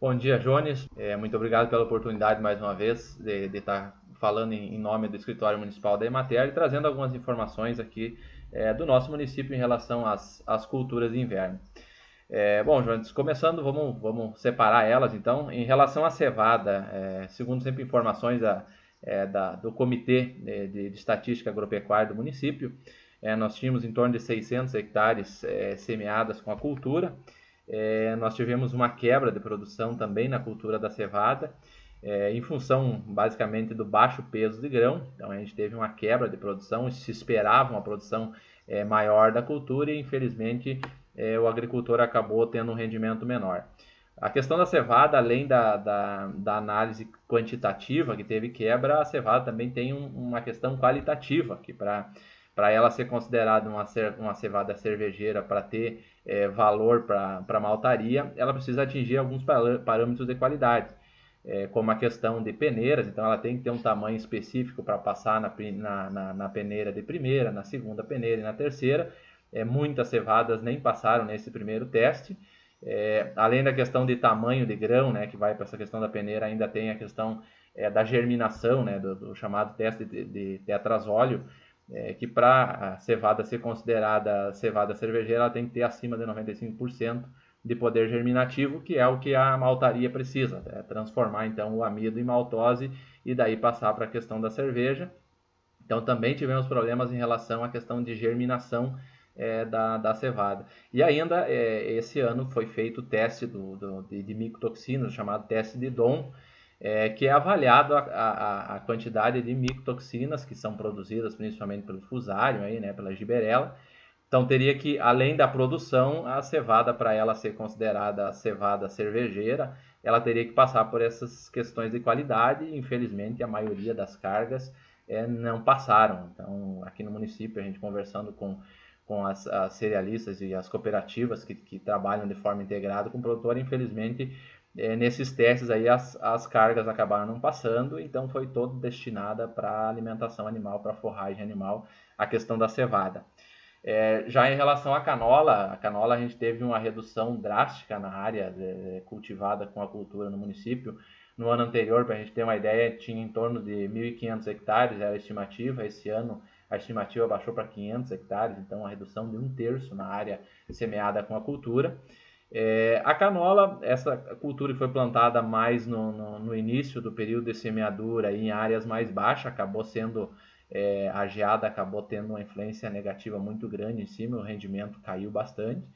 Bom dia, Jones. Muito obrigado pela oportunidade mais uma vez de estar falando em nome do Escritório Municipal da Emater e trazendo algumas informações aqui do nosso município em relação às culturas de inverno. Bom, Jones, começando, vamos separar elas então. Em relação à cevada, segundo sempre informações do Comitê de Estatística Agropecuária do município, nós tínhamos em torno de 600 hectares semeadas com a cultura. Nós tivemos uma quebra de produção também na cultura da cevada, em função basicamente do baixo peso de grão. Então a gente teve uma quebra de produção, se esperava uma produção maior da cultura e infelizmente o agricultor acabou tendo um rendimento menor. A questão da cevada, além da análise quantitativa que teve quebra, a cevada também tem uma questão qualitativa, que para ela ser considerada uma cevada cervejeira, para ter valor para maltaria, ela precisa atingir alguns parâmetros de qualidade, como a questão de peneiras. Então ela tem que ter um tamanho específico para passar na peneira de primeira, na segunda peneira e na terceira. Muitas cevadas nem passaram nesse primeiro teste. Além da questão de tamanho de grão, né, que vai para essa questão da peneira, ainda tem a questão da germinação, né, do chamado teste de tetrazóleo, que para a cevada ser considerada cevada cervejeira, ela tem que ter acima de 95% de poder germinativo, que é o que a maltaria precisa, transformar então o amido em maltose e daí passar para a questão da cerveja. Então também tivemos problemas em relação à questão de germinação da cevada. E ainda esse ano foi feito o teste de micotoxinas, chamado teste de DOM, que é avaliado a quantidade de micotoxinas que são produzidas principalmente pelo fusário, aí, né, pela giberela. Então teria que, além da produção, a cevada, para ela ser considerada cevada cervejeira, ela teria que passar por essas questões de qualidade e infelizmente a maioria das cargas não passaram. Então aqui no município, a gente conversando com as cerealistas e as cooperativas que trabalham de forma integrada com o produtor, infelizmente nesses testes aí as cargas acabaram não passando, então foi todo destinada para alimentação animal, para forragem animal, a questão da cevada. Já em relação à canola, a gente teve uma redução drástica na área cultivada com a cultura no município. No ano anterior, para a gente ter uma ideia, tinha em torno de 1.500 hectares, era a estimativa. Esse ano a estimativa baixou para 500 hectares, então uma redução de 1/3 na área semeada com a cultura. A canola, essa cultura foi plantada mais no início do período de semeadura em áreas mais baixas, acabou sendo a geada acabou tendo uma influência negativa muito grande em cima, o rendimento caiu bastante.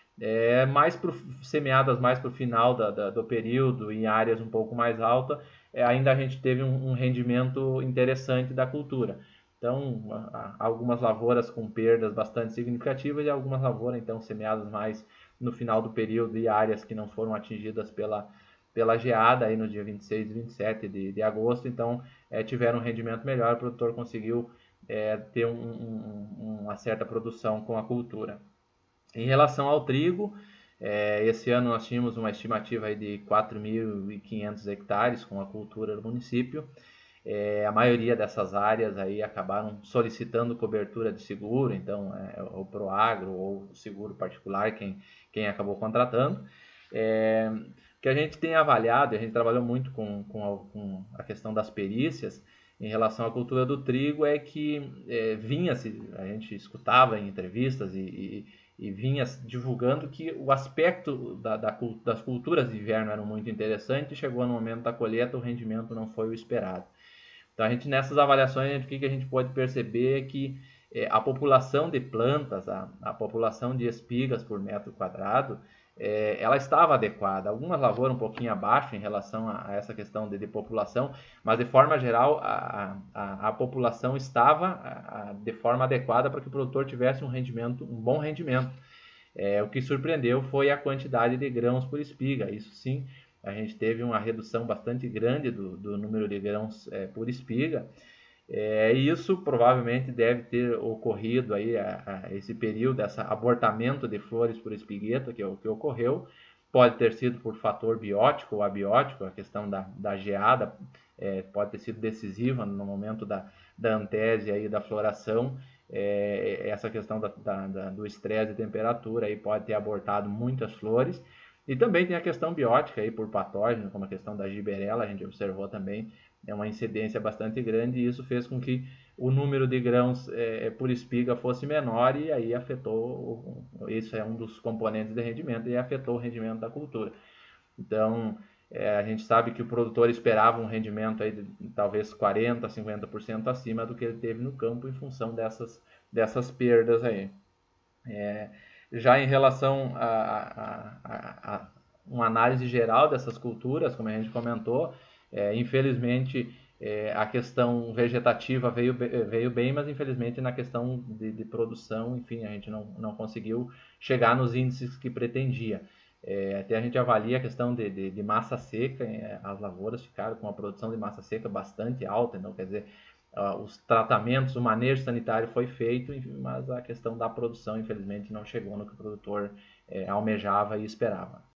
Semeadas mais para o final do período, em áreas um pouco mais altas, ainda a gente teve um rendimento interessante da cultura. Então, algumas lavouras com perdas bastante significativas e algumas lavouras, então, semeadas mais no final do período e áreas que não foram atingidas pela geada aí no dia 26 e 27 de agosto, então tiveram um rendimento melhor, o produtor conseguiu ter uma certa produção com a cultura. Em relação ao trigo, esse ano nós tínhamos uma estimativa aí de 4.500 hectares com a cultura do município. A maioria dessas áreas aí acabaram solicitando cobertura de seguro, então o Proagro ou o seguro particular, quem acabou contratando. O que a gente tem avaliado, a gente trabalhou muito com a questão das perícias em relação à cultura do trigo, é que a gente escutava em entrevistas e vinha divulgando que o aspecto das culturas de inverno era muito interessante e chegou no momento da colheita, o rendimento não foi o esperado. Então, nessas avaliações, o que a gente pode perceber é que a população de plantas, a população de espigas por metro quadrado, ela estava adequada. Algumas lavouras um pouquinho abaixo em relação a essa questão de população, mas de forma geral a população estava de forma adequada para que o produtor tivesse um bom rendimento. O que surpreendeu foi a quantidade de grãos por espiga. Isso sim, a gente teve uma redução bastante grande do número de grãos por espiga. Isso provavelmente deve ter ocorrido aí esse período, esse abortamento de flores por espigueta que ocorreu. Pode ter sido por fator biótico ou abiótico, a questão da geada pode ter sido decisiva no momento da antese aí da floração. Essa questão do estresse de temperatura aí pode ter abortado muitas flores. E também tem a questão biótica aí por patógeno, como a questão da giberela, a gente observou também uma incidência bastante grande e isso fez com que o número de grãos por espiga fosse menor e aí afetou, isso é um dos componentes de rendimento e afetou o rendimento da cultura. Então, a gente sabe que o produtor esperava um rendimento aí de talvez 40%, 50% acima do que ele teve no campo em função dessas perdas aí. Já em relação a uma análise geral dessas culturas, como a gente comentou, infelizmente a questão vegetativa veio bem, mas infelizmente na questão de produção, enfim, a gente não conseguiu chegar nos índices que pretendia. Até a gente avalia a questão de massa seca, as lavouras ficaram com uma produção de massa seca bastante alta, então quer dizer, os tratamentos, o manejo sanitário foi feito, mas a questão da produção, infelizmente, não chegou no que o produtor almejava e esperava.